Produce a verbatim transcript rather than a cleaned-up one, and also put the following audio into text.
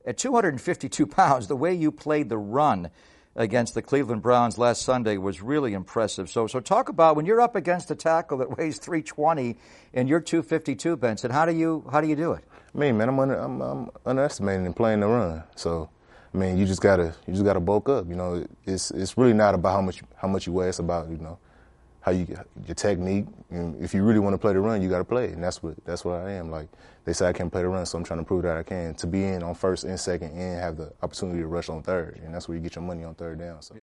At two hundred fifty-two pounds, the way you played the run against the Cleveland Browns last Sunday was really impressive. So, so talk about when you're up against a tackle that weighs three twenty and you're two fifty-two, Benson. How do you how do you do it? Me, man, I'm under, I'm, I'm underestimating and playing the run. So, I mean, you just gotta you just gotta bulk up. You know, it's it's really not about how much how much you weigh. It's about you know how you your technique. And if you really want to play the run, you got to play it, and that's what that's what I am. Like they say, I can't play the run, so I'm trying to prove that I can. To be in on first and second, and have the opportunity to rush on third, and that's where you get your money on third down. So.